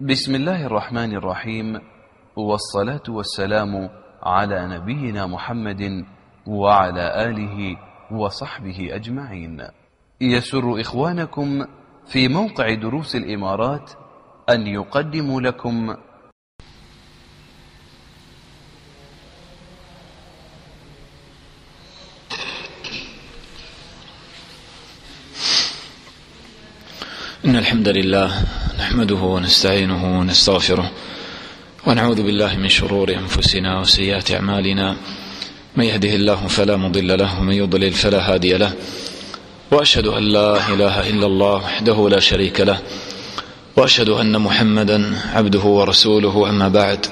بسم الله الرحمن الرحيم، والصلاة والسلام على نبينا محمد وعلى آله وصحبه أجمعين. يسر إخوانكم في موقع دروس الإمارات أن يقدموا لكم إن الحمد لله نحمده ونستعينه ونستغفره ونعوذ بالله من شرور أنفسنا وسيئات أعمالنا، من يهده الله فلا مضل له ومن يضلل فلا هادي له، وأشهد أن لا إله إلا الله وحده لا شريك له، وأشهد أن محمدا عبده ورسوله. أما بعد،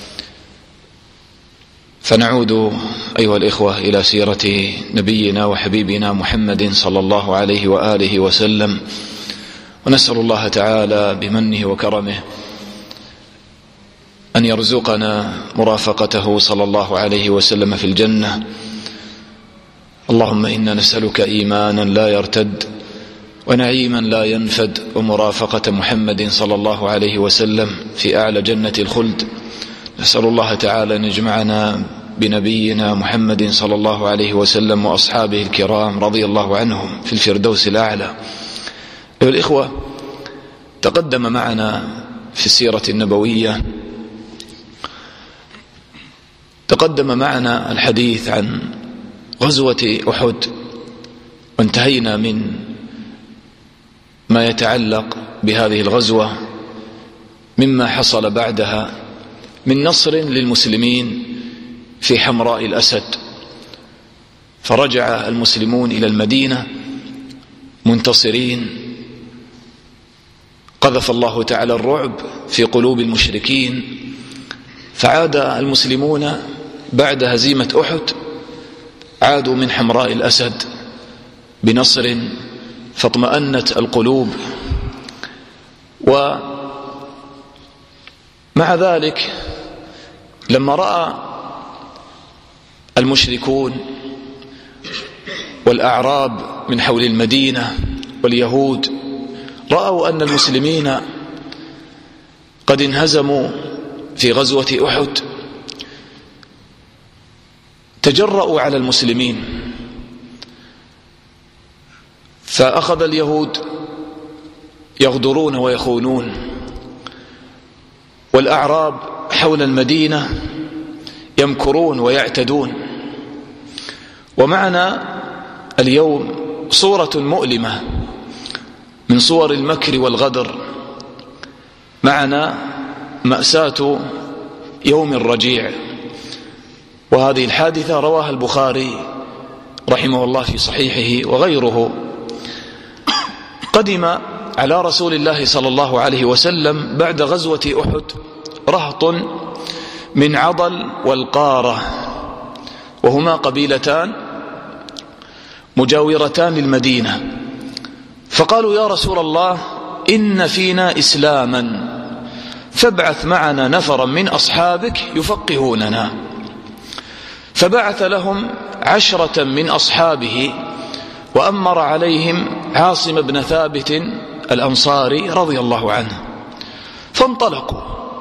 فنعود أيها الإخوة إلى سيرة نبينا وحبيبنا محمد صلى الله عليه وآله وسلم، ونسأل الله تعالى بمنه وكرمه أن يرزقنا مرافقته صلى الله عليه وسلم في الجنة. اللهم إنا نسألك إيمانا لا يرتد ونعيما لا ينفد ومرافقة محمد صلى الله عليه وسلم في أعلى جنة الخلد. نسأل الله تعالى أن يجمعنا بنبينا محمد صلى الله عليه وسلم وأصحابه الكرام رضي الله عنهم في الفردوس الأعلى. أيها الإخوة، تقدم معنا في السيرة النبوية الحديث عن غزوة أحد، وانتهينا من ما يتعلق بهذه الغزوة مما حصل بعدها من نصر للمسلمين في حمراء الأسد، فرجع المسلمون إلى المدينة منتصرين. قذف الله تعالى الرعب في قلوب المشركين، فعاد المسلمون بعد هزيمة أحد، عادوا من حمراء الأسد بنصر، فاطمأنت القلوب. ومع ذلك لما رأى المشركون والأعراب من حول المدينة واليهود، رأوا أن المسلمين قد انهزموا في غزوة أحد، تجرؤوا على المسلمين، فأخذ اليهود يغدرون ويخونون، والأعراب حول المدينة يمكرون ويعتدون. ومعنا اليوم صورة مؤلمة من صور المكر والغدر، معنا مأساة يوم الرجيع، وهذه الحادثة رواها البخاري رحمه الله في صحيحه وغيره. قدم على رسول الله صلى الله عليه وسلم بعد غزوة أحد رهط من عضل والقارة، وهما قبيلتان مجاورتان للمدينة، فقالوا: يا رسول الله، إن فينا إسلاما، فابعث معنا نفرا من أصحابك يفقهوننا. فبعث لهم 10 من أصحابه، وأمر عليهم عاصم بن ثابت الأنصاري رضي الله عنه، فانطلقوا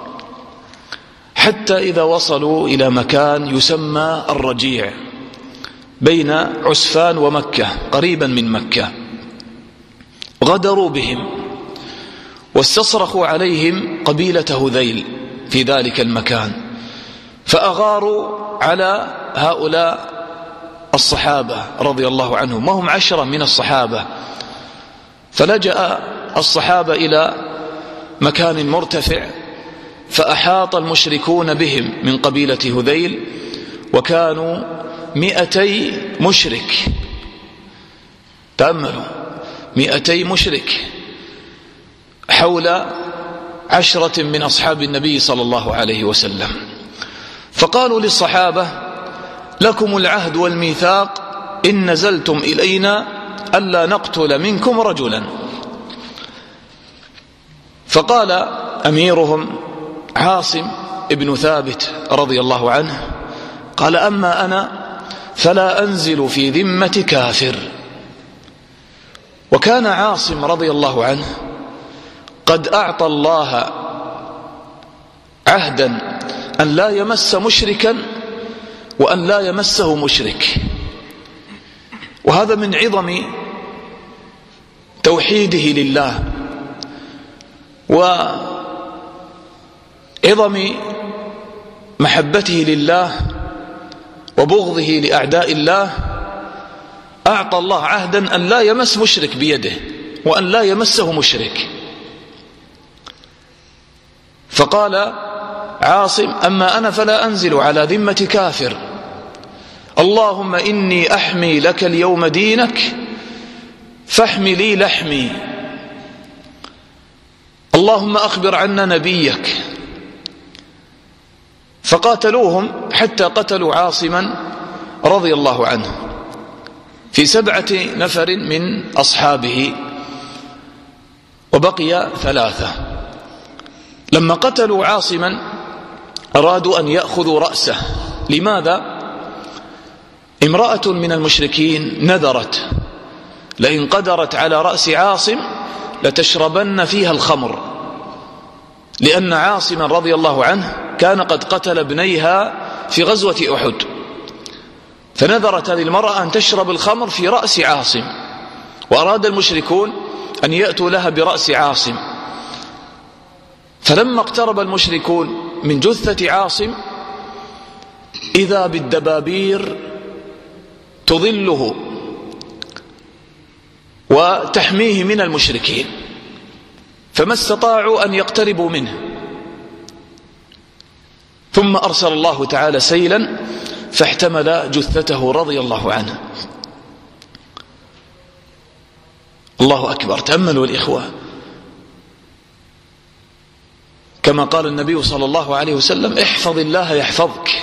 حتى إذا وصلوا إلى مكان يسمى الرجيع بين عسفان ومكة، قريبا من مكة، غدروا بهم واستصرخوا عليهم قبيلة هذيل في ذلك المكان، فأغاروا على هؤلاء الصحابة رضي الله عنهم، وهم 10 من الصحابة. فلجأ الصحابة إلى مكان مرتفع، فأحاط المشركون بهم من قبيلة هذيل، وكانوا 200 مشرك. تأملوا، 200 مشرك حول 10 من أصحاب النبي صلى الله عليه وسلم. فقالوا للصحابة: لكم العهد والميثاق إن نزلتم إلينا ألا نقتل منكم رجلا. فقال أميرهم عاصم ابن ثابت رضي الله عنه، قال: أما أنا فلا أنزل في ذمة كافر. وكان عاصم رضي الله عنه قد أعطى الله عهدا أن لا يمس مشركا وأن لا يمسه مشرك. وهذا من عظم توحيده لله وعظم محبته لله وبغضه لأعداء الله. أعطى الله عهدا أن لا يمس مشرك بيده وأن لا يمسه مشرك. فقال عاصم: أما أنا فلا أنزل على ذمة كافر، اللهم إني أحمي لك اليوم دينك فاحمي لي لحمي، اللهم أخبر عنا نبيك. فقاتلوهم حتى قتلوا عاصما رضي الله عنه في 7 نفر من أصحابه وبقي 3. لما قتلوا عاصما أرادوا أن يأخذوا رأسه. لماذا؟ امرأة من المشركين نذرت لئن قدرت على رأس عاصم لتشربن فيها الخمر، لأن عاصما رضي الله عنه كان قد قتل ابنيها في غزوة أحد، فنذرت هذه المرأة أن تشرب الخمر في رأس عاصم، وأراد المشركون أن يأتوا لها برأس عاصم. فلما اقترب المشركون من جثة عاصم إذا بالدبابير تظله وتحميه من المشركين، فما استطاعوا أن يقتربوا منه. ثم أرسل الله تعالى سيلا فاحتمل جثته رضي الله عنه. الله أكبر. تأملوا الإخوة، كما قال النبي صلى الله عليه وسلم: احفظ الله يحفظك.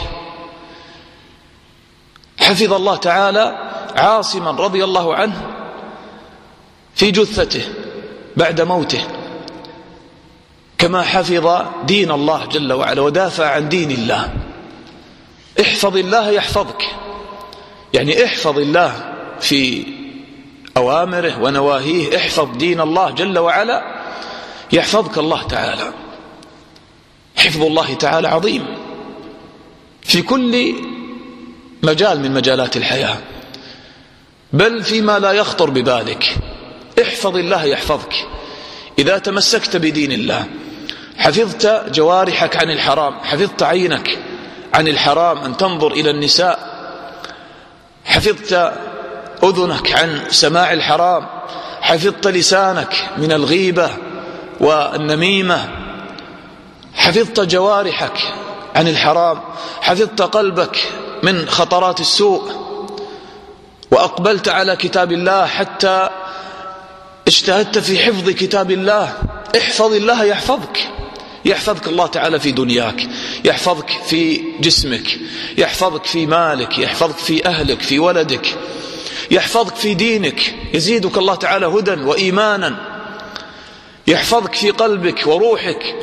حفظ الله تعالى عاصما رضي الله عنه في جثته بعد موته، كما حفظ دين الله جل وعلا ودافع عن دين الله. احفظ الله يحفظك، يعني احفظ الله في أوامره ونواهيه، احفظ دين الله جل وعلا يحفظك الله تعالى. حفظ الله تعالى عظيم في كل مجال من مجالات الحياة، بل فيما لا يخطر ببالك. احفظ الله يحفظك. إذا تمسكت بدين الله حفظت جوارحك عن الحرام، حفظت عينك عن الحرام أن تنظر إلى النساء، حفظت أذنك عن سماع الحرام، حفظت لسانك من الغيبة والنميمة، حفظت جوارحك عن الحرام، حفظت قلبك من خطرات السوء، وأقبلت على كتاب الله حتى اجتهدت في حفظ كتاب الله. احفظ الله يحفظك. يحفظك الله تعالى في دنياك، يحفظك في جسمك، يحفظك في مالك، يحفظك في أهلك، في ولدك، يحفظك في دينك، يزيدك الله تعالى هدى وإيمانا، يحفظك في قلبك وروحك.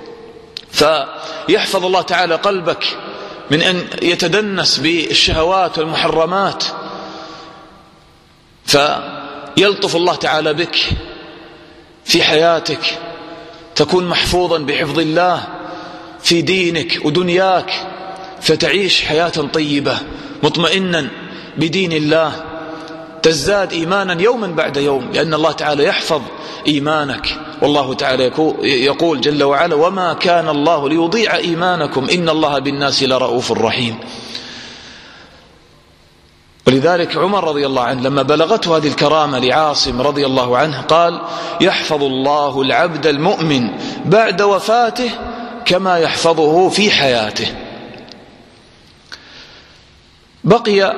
فيحفظ الله تعالى قلبك من أن يتدنس بالشهوات والمحرمات، فيلطف الله تعالى بك في حياتك، تكون محفوظا بحفظ الله في دينك ودنياك، فتعيش حياة طيبة مطمئنا بدين الله، تزداد إيمانا يوما بعد يوم، لأن الله تعالى يحفظ إيمانك. والله تعالى يقول جل وعلا: وما كان الله ليضيع إيمانكم إن الله بالناس لرؤوف رحيم. ولذلك عمر رضي الله عنه لما بلغته هذه الكرامة لعاصم رضي الله عنه قال: يحفظ الله العبد المؤمن بعد وفاته كما يحفظه في حياته. بقي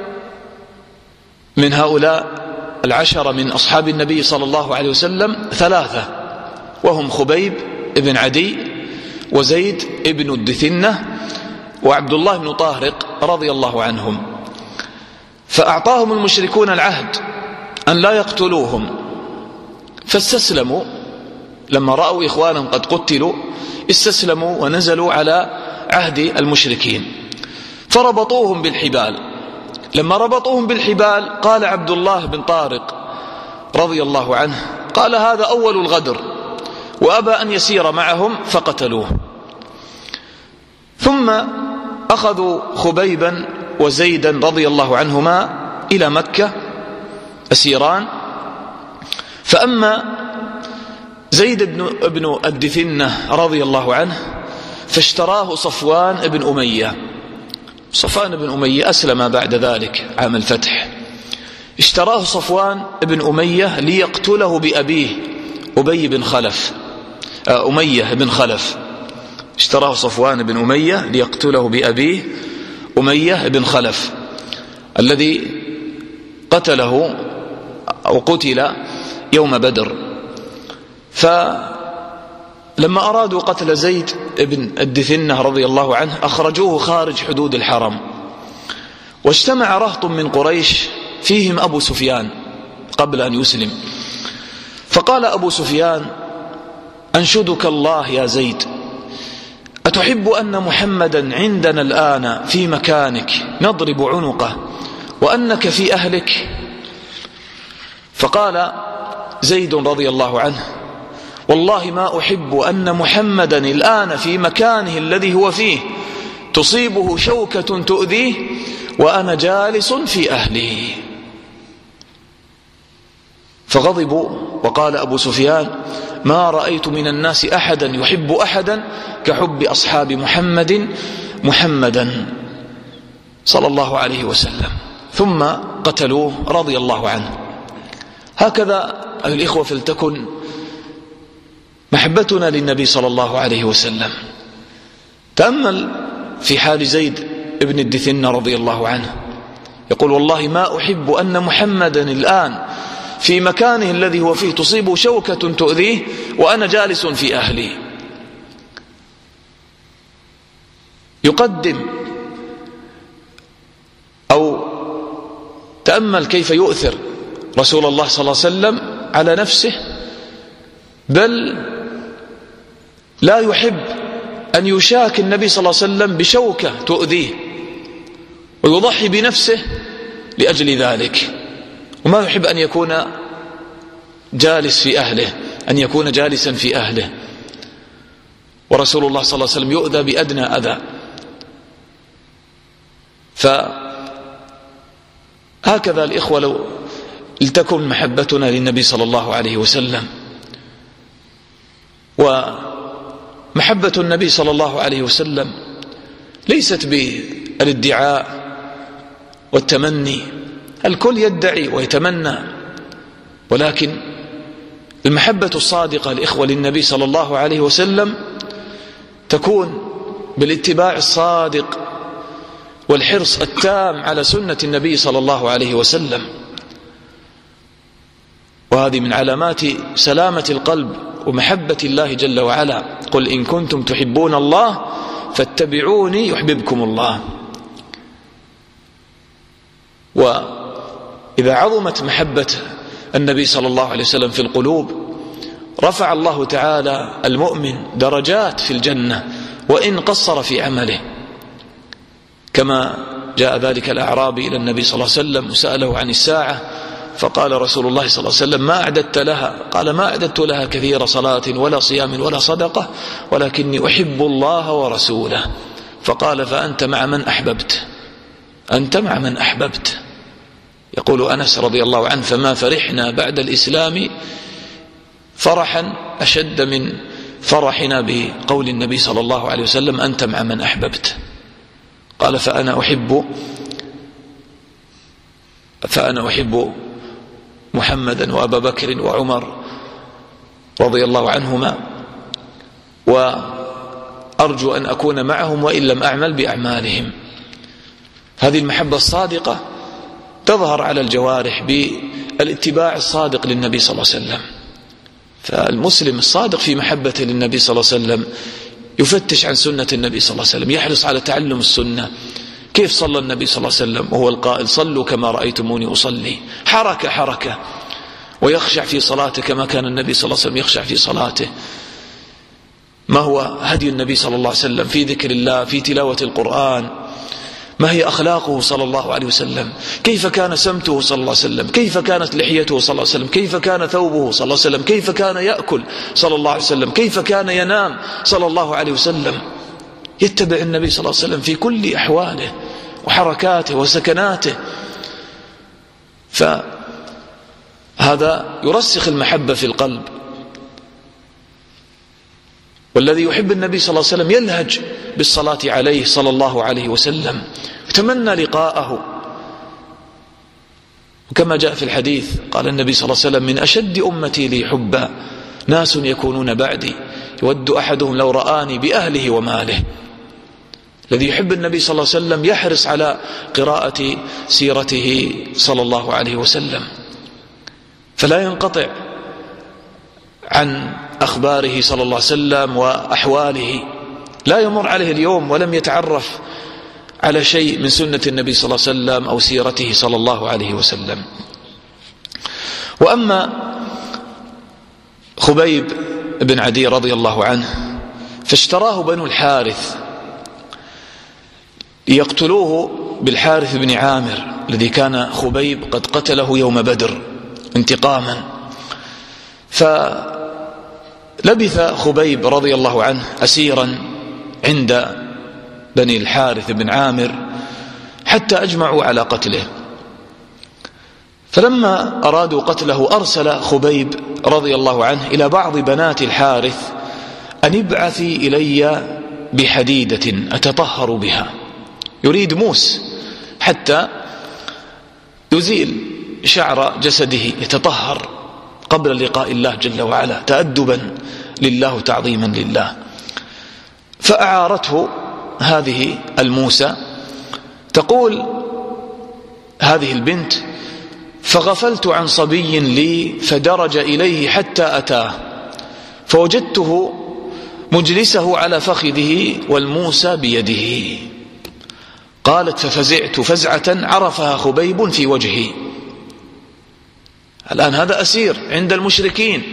من هؤلاء 10 من أصحاب النبي صلى الله عليه وسلم 3، وهم خبيب بن عدي وزيد بن الدثنة وعبد الله بن طارق رضي الله عنهم. فأعطاهم المشركون العهد أن لا يقتلوهم، فاستسلموا. لما رأوا إخوانهم قد قتلوا استسلموا ونزلوا على عهد المشركين، فربطوهم بالحبال. لما ربطوهم بالحبال قال عبد الله بن طارق رضي الله عنه قال: هذا أول الغدر، وأبى أن يسير معهم فقتلوه. ثم أخذوا خبيبا وزيدا رضي الله عنهما إلى مكة أسيران. فأما زيد بن الدثنة رضي الله عنه فاشتراه صفوان بن أمية. صفوان بن أمية أسلم بعد ذلك عام الفتح. اشتراه صفوان بن أمية ليقتله بأبيه أمية بن خلف. اشتراه صفوان بن أمية ليقتله بأبيه أمية بن خلف الذي قتله أو قتل يوم بدر. فلما أرادوا قتل زيد بن الدثنة رضي الله عنه أخرجوه خارج حدود الحرم، واجتمع رهط من قريش فيهم أبو سفيان قبل أن يسلم. فقال أبو سفيان: أنشدك الله يا زيد، أتحب أن محمدا عندنا الآن في مكانك نضرب عنقه وأنك في أهلك؟ فقال زيد رضي الله عنه: والله ما أحب أن محمدا الآن في مكانه الذي هو فيه تصيبه شوكة تؤذيه وأنا جالس في أهله. فغضبوا، وقال أبو سفيان: ما رأيت من الناس أحدا يحب أحدا كحب أصحاب محمدا صلى الله عليه وسلم. ثم قتلوه رضي الله عنه. هكذا أيها الإخوة فلتكن محبتنا للنبي صلى الله عليه وسلم. تأمل في حال زيد بن الدثنة رضي الله عنه، يقول: والله ما أحب أن محمدا الآن في مكانه الذي هو فيه تصيبه شوكة تؤذيه وأنا جالس في أهلي. يقدم أو تأمل كيف يؤثر رسول الله صلى الله عليه وسلم على نفسه، بل لا يحب أن يشاك النبي صلى الله عليه وسلم بشوكة تؤذيه، ويضحي بنفسه لأجل ذلك، وما يحب أن يكون جالس في أهله، أن يكون جالسا في أهله. ورسول الله صلى الله عليه وسلم يؤذى بأدنى أذى. فهكذا الإخوة لو لتكن محبتنا للنبي صلى الله عليه وسلم. ومحبة النبي صلى الله عليه وسلم ليست بالادعاء والتمني، الكل يدعي ويتمنى، ولكن المحبة الصادقة الإخوة للنبي صلى الله عليه وسلم تكون بالاتباع الصادق والحرص التام على سنة النبي صلى الله عليه وسلم. وهذه من علامات سلامة القلب ومحبة الله جل وعلا: قل إن كنتم تحبون الله فاتبعوني يحببكم الله. وإذا عظمت محبة النبي صلى الله عليه وسلم في القلوب رفع الله تعالى المؤمن درجات في الجنة وإن قصر في عمله، كما جاء ذلك الأعرابي إلى النبي صلى الله عليه وسلم وسأله عن الساعة، فقال رسول الله صلى الله عليه وسلم: ما أعددت لها؟ قال: ما أعددت لها كثير صلاة ولا صيام ولا صدقة، ولكني أحب الله ورسوله. فقال: فأنت مع من أحببت، أنت مع من أحببت. يقول أنس رضي الله عنه: فما فرحنا بعد الإسلام فرحا أشد من فرحنا بقول النبي صلى الله عليه وسلم: أنت مع من أحببت. قال: فأنا أحب محمدا وأبا بكر وعمر رضي الله عنهما، وأرجو أن أكون معهم وإن لم أعمل بأعمالهم. هذه المحبة الصادقة تظهر على الجوارح بالاتباع الصادق للنبي صلى الله عليه وسلم. فالمسلم الصادق في محبته للنبي صلى الله عليه وسلم يفتش عن سنة النبي صلى الله عليه وسلم، يحرص على تعلم السنة. كيف صلى النبي صلى الله عليه وسلم وهو القائل: صلوا كما رأيتموني أصلي، حركة حركة، ويخشع في صلاته كما كان النبي صلى الله عليه وسلم يخشع في صلاته. ما هو هدي النبي صلى الله عليه وسلم في ذكر الله، في تلاوة القرآن؟ ما هي أخلاقه صلى الله عليه وسلم؟ كيف كان سمته صلى الله عليه وسلم؟ كيف كانت لحيته صلى الله عليه وسلم؟ كيف كان ثوبه صلى الله عليه وسلم؟ كيف كان يأكل صلى الله عليه وسلم؟ كيف كان ينام صلى الله عليه وسلم؟ يتبع النبي صلى الله عليه وسلم في كل أحواله وحركاته وسكناته. فهذا يرسخ المحبة في القلب. والذي يحب النبي صلى الله عليه وسلم يلهج بالصلاة عليه صلى الله عليه وسلم، يتمنى لقاءه. وكما جاء في الحديث قال النبي صلى الله عليه وسلم: من أشد أمتي لي حبا ناس يكونون بعدي يود أحدهم لو رآني بأهله وماله. الذي يحب النبي صلى الله عليه وسلم يحرص على قراءة سيرته صلى الله عليه وسلم، فلا ينقطع عن أخباره صلى الله عليه وسلم وأحواله. لا يمر عليه اليوم ولم يتعرف على شيء من سنة النبي صلى الله عليه وسلم أو سيرته صلى الله عليه وسلم. وأما خبيب بن عدي رضي الله عنه فاشتراه بنو الحارث ليقتلوه بالحارث بن عامر الذي كان خبيب قد قتله يوم بدر انتقاما. فلبث خبيب رضي الله عنه أسيرا عند بني الحارث بن عامر حتى أجمعوا على قتله. فلما أرادوا قتله أرسل خبيب رضي الله عنه إلى بعض بنات الحارث أن ابعثي إلي بحديدة أتطهر بها، يريد موس حتى يزيل شعر جسده يتطهر قبل لقاء الله جل وعلا تأدبا لله تعظيما لله. فأعارته هذه الموسى، تقول هذه البنت: فغفلت عن صبي لي فدرج إليه حتى أتاه فوجدته مجلسه على فخذه والموسى بيده. قالت: ففزعت فزعة عرفها خبيب في وجهي. الآن هذا أسير عند المشركين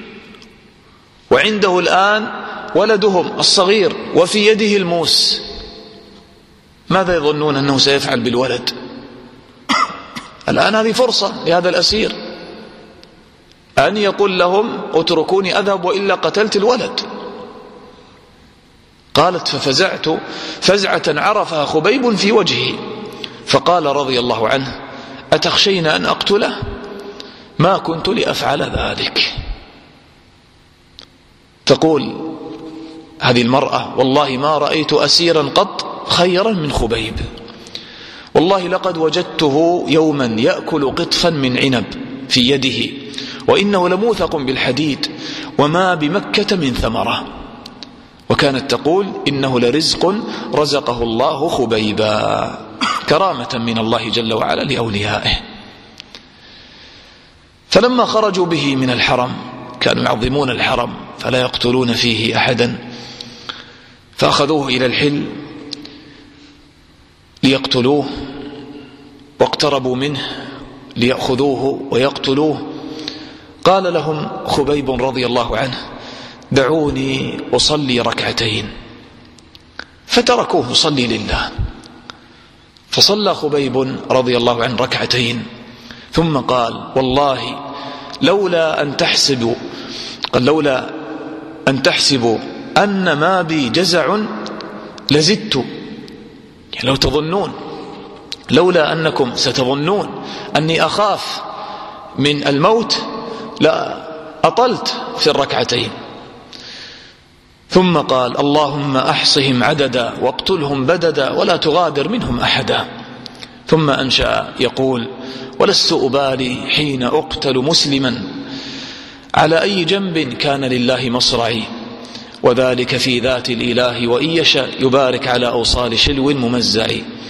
وعنده الآن ولدهم الصغير وفي يده الموس، ماذا يظنون أنه سيفعل بالولد؟ الآن هذه فرصة لهذا الأسير أن يقول لهم: اتركوني أذهب وإلا قتلت الولد. قالت: ففزعت فزعة عرفها خبيب في وجهي. فقال رضي الله عنه: أتخشين أن أقتله؟ ما كنت لأفعل ذلك. تقول هذه المرأة: والله ما رأيت أسيرا قط خيرا من خبيب، والله لقد وجدته يوما يأكل قطفا من عنب في يده وإنه لموثق بالحديد وما بمكة من ثمرة. وكانت تقول: إنه لرزق رزقه الله خبيبا، كرامة من الله جل وعلا لأوليائه. فلما خرجوا به من الحرم، كانوا يعظمون الحرم فلا يقتلون فيه أحدا، فأخذوه إلى الحل ليقتلوه، واقتربوا منه ليأخذوه ويقتلوه. قال لهم خبيب رضي الله عنه: دعوني أصلي ركعتين. فتركوه يصلي لله، فصلى خبيب رضي الله عنه ركعتين، ثم قال: والله لولا أن تحسبوا أن ما بي جزع لزدت. يعني لو تظنون، لولا أنكم ستظنون أني أخاف من الموت لا أطلت في الركعتين. ثم قال: اللهم أحصهم عددا واقتلهم بددا ولا تغادر منهم أحدا. ثم أنشأ يقول: ولست أبالي حين أقتل مسلما على أي جنب كان لله مصرعي، وذلك في ذات الإله وإن يشاء يبارك على أوصال شلو ممزع.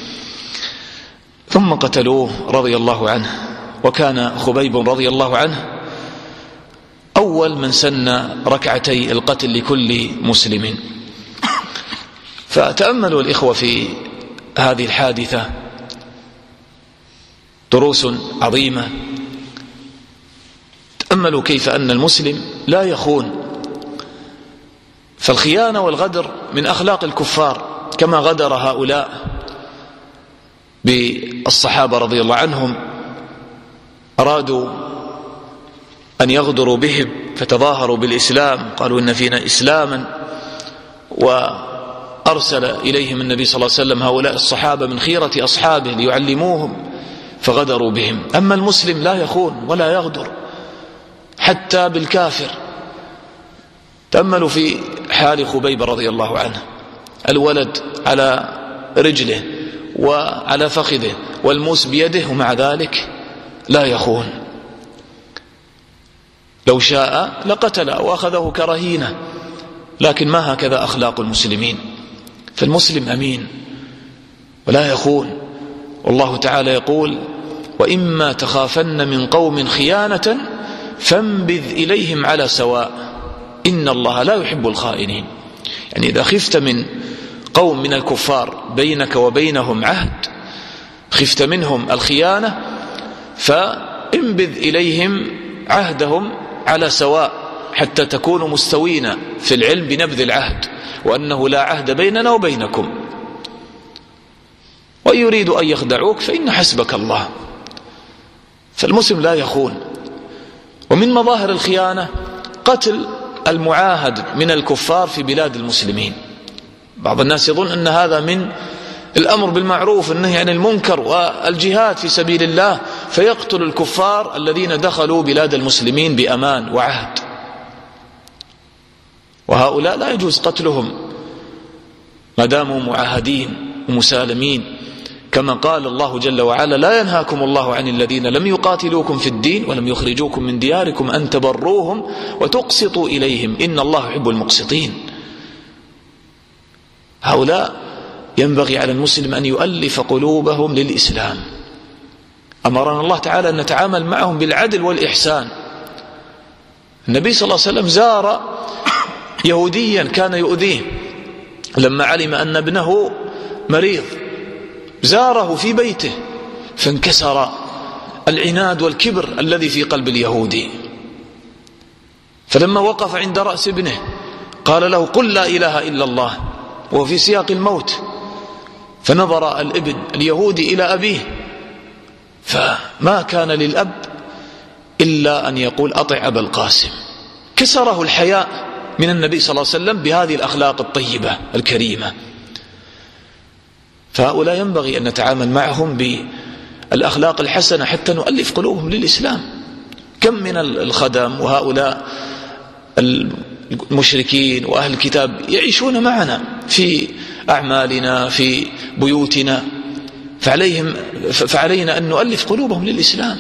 ثم قتلوه رضي الله عنه. وكان خبيب رضي الله عنه أول من سن ركعتي القتل لكل مسلم. فتأملوا الإخوة في هذه الحادثة دروس عظيمة. تأملوا كيف أن المسلم لا يخون، فالخيانة والغدر من أخلاق الكفار، كما غدر هؤلاء بالصحابة رضي الله عنهم، أرادوا أن يغدروا بهم فتظاهروا بالإسلام، قالوا إن فينا إسلاما أرسل إليهم النبي صلى الله عليه وسلم هؤلاء الصحابة من خيرة أصحابه ليعلموهم فغدروا بهم. أما المسلم لا يخون ولا يغدر حتى بالكافر. تأملوا في حال خبيب رضي الله عنه، الولد على رجله وعلى فخذه والموس بيده ومع ذلك لا يخون. لو شاء لقتله وأخذه كرهينة، لكن ما هكذا أخلاق المسلمين. فالمسلم أمين ولا يخون. والله تعالى يقول: وإما تخافن من قوم خيانة فانبذ إليهم على سواء إن الله لا يحب الخائنين. يعني إذا خفت من قوم من الكفار بينك وبينهم عهد، خفت منهم الخيانة، فانبذ إليهم عهدهم على سواء حتى تكونوا مستوين في العلم بنبذ العهد، وأنه لا عهد بيننا وبينكم. وإن يريدوا أن يخدعوك فإن حسبك الله. فالمسلم لا يخون. ومن مظاهر الخيانة قتل المعاهد من الكفار في بلاد المسلمين. بعض الناس يظن أن هذا من الأمر بالمعروف والنهي عن المنكر والجهاد في سبيل الله، فيقتل الكفار الذين دخلوا بلاد المسلمين بأمان وعهد. وهؤلاء لا يجوز قتلهم ما داموا معاهدين ومسالمين، كما قال الله جل وعلا: لا ينهاكم الله عن الذين لم يقاتلوكم في الدين ولم يخرجوكم من دياركم أن تبروهم وتقسطوا إليهم إن الله يحب المقسطين. هؤلاء ينبغي على المسلم أن يؤلف قلوبهم للإسلام. أمرنا الله تعالى أن نتعامل معهم بالعدل والإحسان. النبي صلى الله عليه وسلم زار يهوديا كان يؤذيه لما علم أن ابنه مريض، زاره في بيته فانكسر العناد والكبر الذي في قلب اليهودي. فلما وقف عند رأس ابنه قال له: قل لا إله إلا الله، وهو في سياق الموت. فنظر الابن اليهودي إلى أبيه، فما كان للأب إلا أن يقول: أطع أبا القاسم. كسره الحياء من النبي صلى الله عليه وسلم بهذه الأخلاق الطيبة الكريمة. فهؤلاء ينبغي أن نتعامل معهم بالأخلاق الحسنة حتى نؤلف قلوبهم للإسلام. كم من الخدم وهؤلاء المشركين وأهل الكتاب يعيشون معنا في أعمالنا في بيوتنا، فعلينا أن نؤلف قلوبهم للإسلام.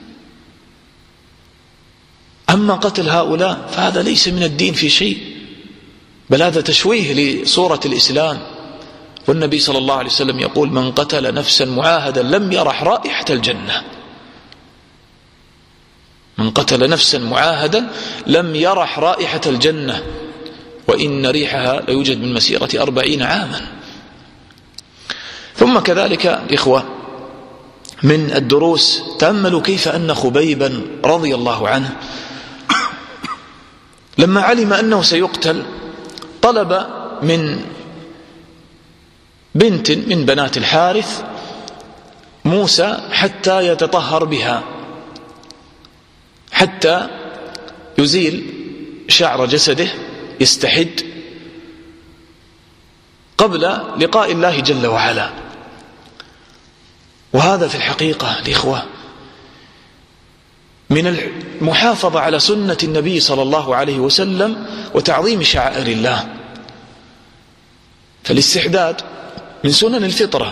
أما قتل هؤلاء فهذا ليس من الدين في شيء، بل هذا تشويه لصورة الإسلام. والنبي صلى الله عليه وسلم يقول: من قتل نفسا معاهدا لم يرح رائحة الجنة. من قتل نفسا معاهدا لم يرح رائحة الجنة، وإن ريحها ليوجد من مسيرة 40 عاما. ثم كذلك إخوة من الدروس، تأملوا كيف أن خبيبا رضي الله عنه لما علم أنه سيقتل طلب من بنت من بنات الحارث موسى حتى يتطهر بها، حتى يزيل شعر جسده يستحد قبل لقاء الله جل وعلا. وهذا في الحقيقة الإخوة من المحافظة على سنة النبي صلى الله عليه وسلم وتعظيم شعائر الله. فالاستحداد من سنن الفطرة،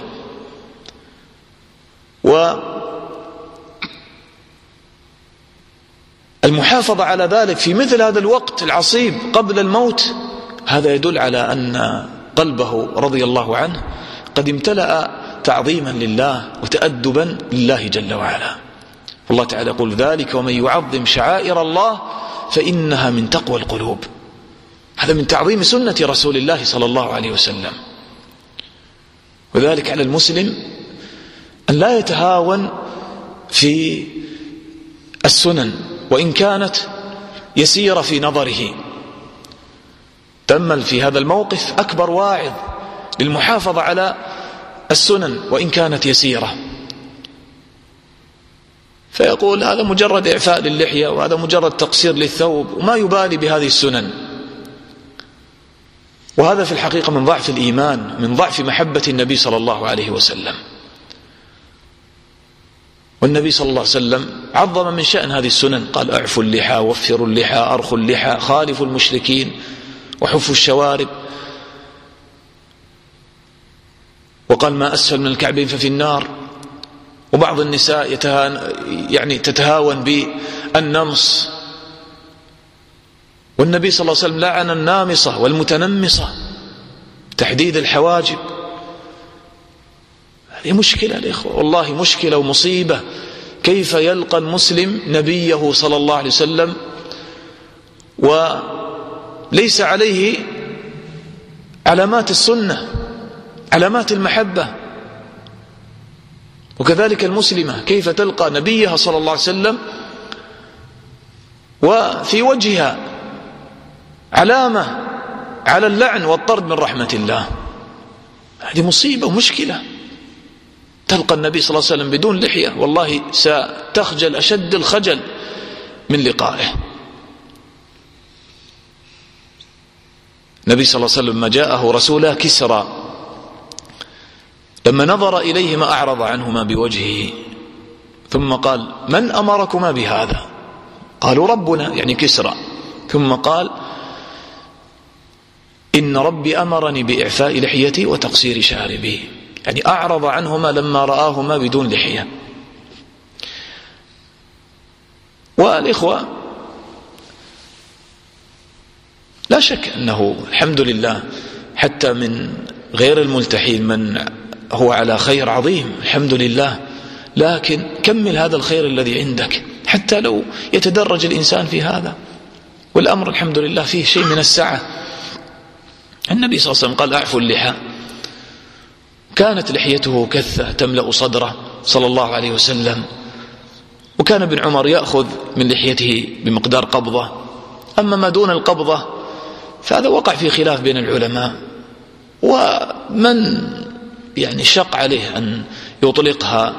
والمحافظة على ذلك في مثل هذا الوقت العصيب قبل الموت، هذا يدل على أن قلبه رضي الله عنه قد امتلأ تعظيما لله وتأدبا لله جل وعلا. والله تعالى يقول: ذلك ومن يعظم شعائر الله فإنها من تقوى القلوب. هذا من تعظيم سنة رسول الله صلى الله عليه وسلم. وذلك على المسلم أن لا يتهاون في السنن وإن كانت يسيرة في نظره. تأمل في هذا الموقف أكبر واعظ للمحافظة على السنن وإن كانت يسيرة، فيقول: هذا مجرد إعفاء للحية، وهذا مجرد تقصير للثوب، وما يبالي بهذه السنن. وهذا في الحقيقة من ضعف الإيمان، من ضعف محبة النبي صلى الله عليه وسلم. والنبي صلى الله عليه وسلم عظم من شأن هذه السنن، قال اعفوا اللحى، وفروا اللحى، أرخوا اللحى، خالفوا المشركين، وحفوا الشوارب. وقال ما أسفل من الكعبين ففي النار. وبعض النساء تتهاون بالنمص، والنبي صلى الله عليه وسلم لعن النامصة والمتنمصة، تحديد الحواجب. هذه مشكلة يا إخوة، والله مشكلة ومصيبة. كيف يلقى المسلم نبيه صلى الله عليه وسلم وليس عليه علامات السنة، علامات المحبة؟ وكذلك المسلمة كيف تلقى نبيها صلى الله عليه وسلم وفي وجهها علامة على اللعن والطرد من رحمة الله؟ هذه مصيبة ومشكلة. تلقى النبي صلى الله عليه وسلم بدون لحية، والله ستخجل أشد الخجل من لقائه. النبي صلى الله عليه وسلم ما جاءه رسولا كسرى، لما نظر إليهما أعرض عنهما بوجهه، ثم قال من أمركما بهذا؟ قالوا ربنا، يعني كسرى. ثم قال إن ربي أمرني بإعفاء لحيتي وتقصير شاربي، يعني أعرض عنهما لما رآهما بدون لحية. والإخوة لا شك أنه الحمد لله حتى من غير الملتحين من هو على خير عظيم، الحمد لله، لكن كمل هذا الخير الذي عندك حتى لو يتدرج الإنسان في هذا، والأمر الحمد لله فيه شيء من السعة. النبي صلى الله عليه وسلم قال أعفوا اللحى، كانت لحيته كثة تملأ صدره صلى الله عليه وسلم، وكان ابن عمر يأخذ من لحيته بمقدار قبضة. أما ما دون القبضة فهذا وقع في خلاف بين العلماء، ومن يعني شق عليه أن يطلقها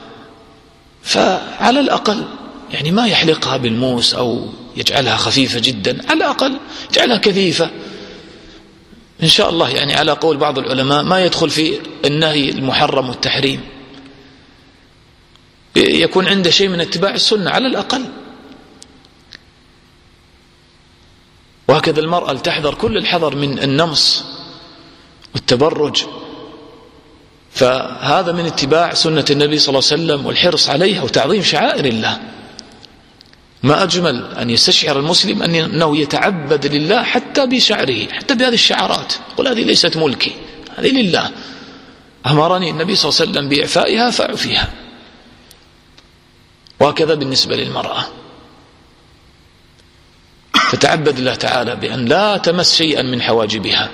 فعلى الأقل يعني ما يحلقها بالموس أو يجعلها خفيفة جدا، على الأقل يجعلها كثيفة إن شاء الله، يعني على قول بعض العلماء ما يدخل في النهي المحرم والتحريم، يكون عنده شيء من اتباع السنة على الأقل. وهكذا المرأة تحذر كل الحذر من النمص والتبرج، فهذا من اتباع سنة النبي صلى الله عليه وسلم والحرص عليها وتعظيم شعائر الله. ما أجمل أن يستشعر المسلم أنه يتعبد لله حتى بشعره، حتى بهذه الشعارات، قل هذه ليست ملكي، هذه لله، أمرني النبي صلى الله عليه وسلم بإعفائها فأعفيها. وهكذا بالنسبة للمرأة، تتعبد الله تعالى بأن لا تمس شيئا من حواجبها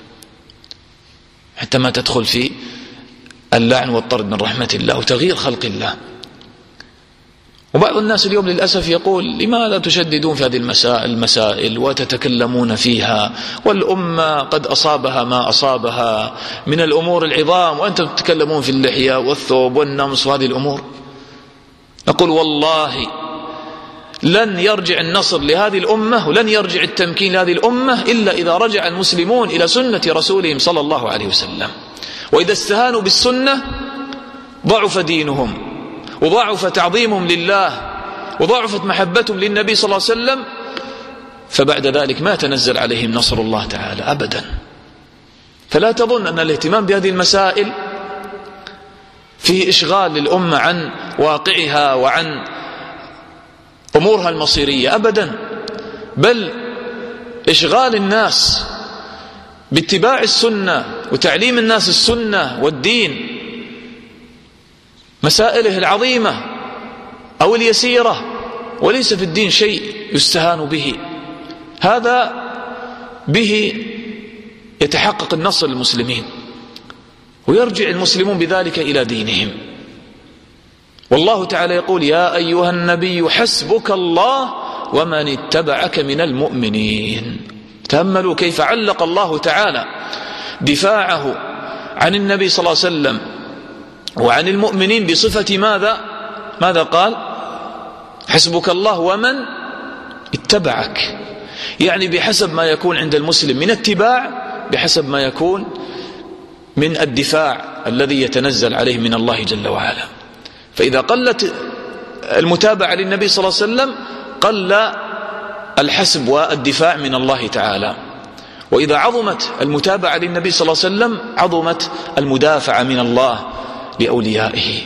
حتى ما تدخل في اللعن والطرد من رحمة الله وتغيير خلق الله. وبعض الناس اليوم للأسف يقول لماذا تشددون في هذه المسائل وتتكلمون فيها، والأمة قد أصابها ما أصابها من الأمور العظام وأنتم تتكلمون في اللحية والثوب والنمص وهذه الأمور. نقول والله لن يرجع النصر لهذه الأمة ولن يرجع التمكين لهذه الأمة إلا إذا رجع المسلمون إلى سنة رسولهم صلى الله عليه وسلم. وإذا استهانوا بالسنة ضعف دينهم وضعف تعظيمهم لله وضعفت محبتهم للنبي صلى الله عليه وسلم، فبعد ذلك ما تنزل عليهم نصر الله تعالى أبدا. فلا تظن أن الاهتمام بهذه المسائل فيه إشغال للأمة عن واقعها وعن أمورها المصيرية أبدا، بل إشغال الناس باتباع السنة وتعليم الناس السنة والدين، مسائله العظيمة أو اليسيرة، وليس في الدين شيء يستهان به. هذا به يتحقق النصر للمسلمين ويرجع المسلمون بذلك إلى دينهم. والله تعالى يقول يا أيها النبي حسبك الله ومن اتبعك من المؤمنين. تأملوا كيف علق الله تعالى دفاعه عن النبي صلى الله عليه وسلم وعن المؤمنين بصفة ماذا قال؟ حسبك الله ومن اتبعك، يعني بحسب ما يكون عند المسلم من اتباع بحسب ما يكون من الدفاع الذي يتنزل عليه من الله جل وعلا. فإذا قلت المتابعة للنبي صلى الله عليه وسلم قل الحسب والدفاع من الله تعالى، وإذا عظمت المتابعة للنبي صلى الله عليه وسلم عظمت المدافعة من الله لأوليائه.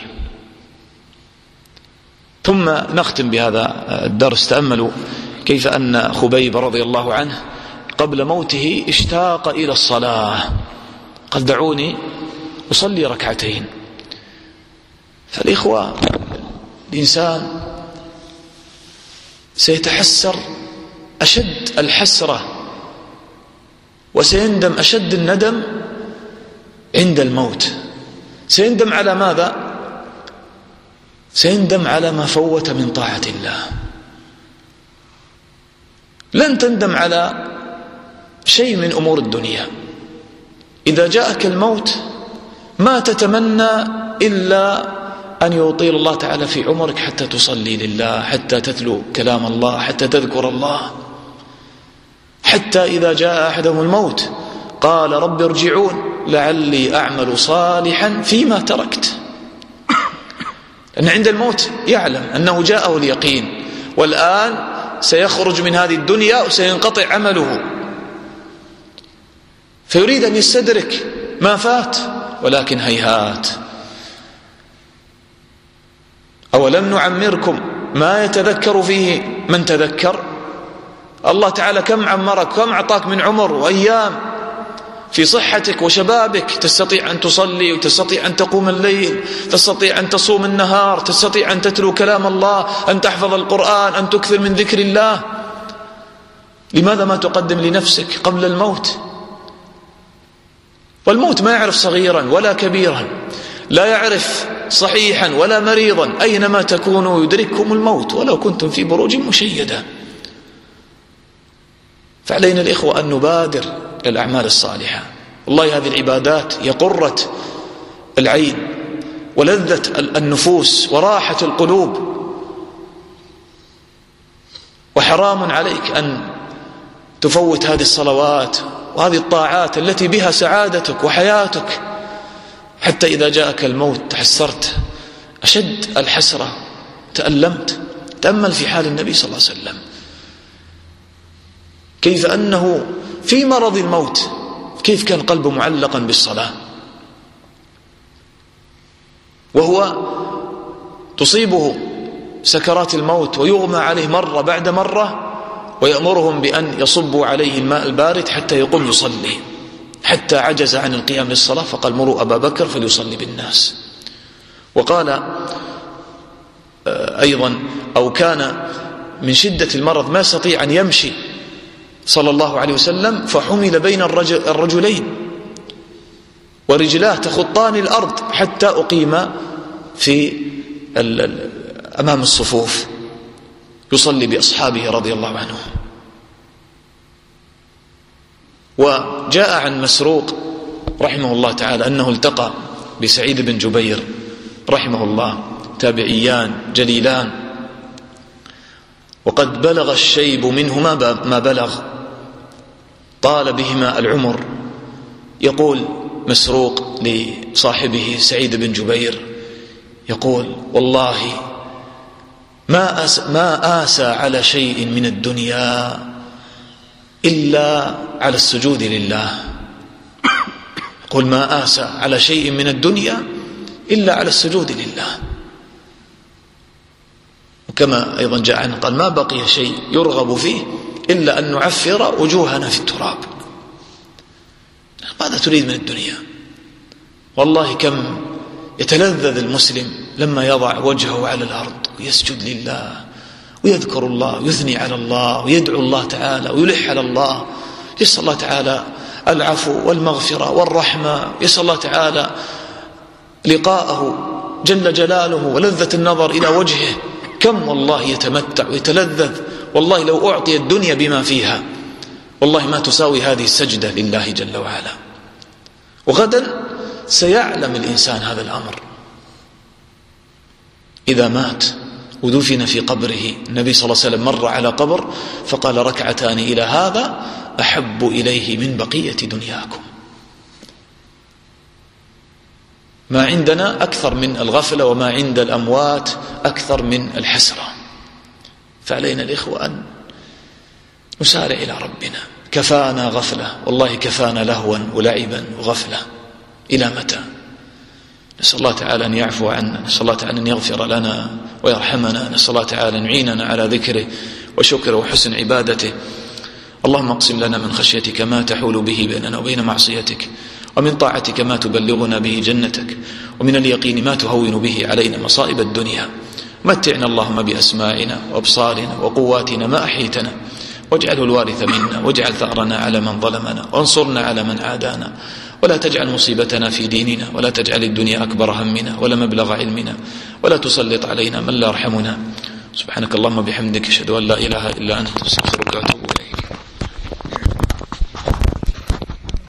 ثم نختم بهذا الدرس. تأملوا كيف أن خبيب رضي الله عنه قبل موته اشتاق إلى الصلاة، قال دعوني أصلي ركعتين. فالإخوة، الإنسان سيتحسر أشد الحسرة وسيندم أشد الندم عند الموت. سيندم على ماذا؟ سيندم على ما فوت من طاعة الله. لن تندم على شيء من أمور الدنيا. إذا جاءك الموت ما تتمنى إلا أن يطيل الله تعالى في عمرك حتى تصلي لله، حتى تتلو كلام الله، حتى تذكر الله، حتى إذا جاء أحدهم الموت قال رب ارجعون لعلي أعمل صالحا فيما تركت. لأن عند الموت يعلم أنه جاءه اليقين، والآن سيخرج من هذه الدنيا وسينقطع عمله، فيريد أن يستدرك ما فات، ولكن هيهات. أولم نعمركم ما يتذكر فيه من تذكر؟ الله تعالى كم عمرك، كم أعطاك من عمر وأيام في صحتك وشبابك، تستطيع أن تصلي، وتستطيع أن تقوم الليل، تستطيع أن تصوم النهار، تستطيع أن تتلو كلام الله، أن تحفظ القرآن، أن تكثر من ذكر الله. لماذا ما تقدم لنفسك قبل الموت؟ والموت ما يعرف صغيرا ولا كبيرا، لا يعرف صحيحا ولا مريضا، أينما تكونوا يدرككم الموت ولو كنتم في بروج مشيدة. فعلينا الإخوة أن نبادر للأعمال الصالحة. والله هذه العبادات هي قرة العين ولذة النفوس وراحة القلوب، وحرام عليك أن تفوت هذه الصلوات وهذه الطاعات التي بها سعادتك وحياتك، حتى إذا جاءك الموت تحسرت أشد الحسرة، تألمت. تأمل في حال النبي صلى الله عليه وسلم، كيف أنه في مرض الموت كيف كان قلبه معلقا بالصلاة، وهو تصيبه سكرات الموت ويغمى عليه مرة بعد مرة، ويأمرهم بأن يصبوا عليه الماء البارد حتى يقوم يصلي، حتى عجز عن القيام للصلاة فقال مروا أبا بكر فليصلي بالناس. وقال أيضا أو كان من شدة المرض ما يستطيع أن يمشي صلى الله عليه وسلم، فحمل بين الرجلين ورجلاه تخطان الأرض حتى أقيم في أمام الصفوف يصلي بأصحابه رضي الله عنهم. وجاء عن مسروق رحمه الله تعالى أنه التقى بسعيد بن جبير رحمه الله، تابعيان جليلان، وقد بلغ الشيب منهما ما بلغ، طال بهما العمر. يقول مسروق لصاحبه سعيد بن جبير، يقول والله ما آسى على شيء من الدنيا إلا على السجود لله. يقول ما آسى على شيء من الدنيا إلا على السجود لله. وكما أيضا جاء عنه قال ما بقي شيء يرغب فيه إلا أن نعفر وجوهنا في التراب. ماذا تريد من الدنيا؟ والله كم يتلذذ المسلم لما يضع وجهه على الأرض ويسجد لله ويذكر الله ويثني على الله ويدعو الله تعالى ويلح على الله، يسأل الله تعالى العفو والمغفرة والرحمة، يسأل الله تعالى لقاءه جل جلاله ولذة النظر إلى وجهه. كم والله يتمتع ويتلذذ، والله لو أعطي الدنيا بما فيها والله ما تساوي هذه السجدة لله جل وعلا. وغدا سيعلم الإنسان هذا الأمر إذا مات ودفن في قبره. النبي صلى الله عليه وسلم مر على قبر فقال: ركعتان إلى هذا أحب إليه من بقية دنياكم. ما عندنا أكثر من الغفلة، وما عند الأموات أكثر من الحسرة. فعلينا الإخوة أن نسارع إلى ربنا. كفانا غفلة، والله كفانا لهوا ولعبا وغفلة. إلى متى؟ نسأل الله تعالى أن يعفو عنا، نسأل الله تعالى أن يغفر لنا ويرحمنا، نسأل الله تعالى أن يعيننا على ذكره وشكره وحسن عبادته. اللهم اقسم لنا من خشيتك ما تحول به بيننا وبين معصيتك، ومن طاعتك ما تبلغنا به جنتك، ومن اليقين ما تهون به علينا مصائب الدنيا. متعنا اللهم بأسماعنا وأبصارنا وقواتنا ما أحيتنا، واجعله الوارث منا، واجعل ثأرنا على من ظلمنا، وانصرنا على من عادانا، ولا تجعل مصيبتنا في ديننا، ولا تجعل الدنيا أكبر همنا ولا مبلغ علمنا، ولا تسلط علينا من لا يرحمنا. سبحانك اللهم بحمدك، أشهد أن لا إله إلا أنت، أستغفرك وأتوب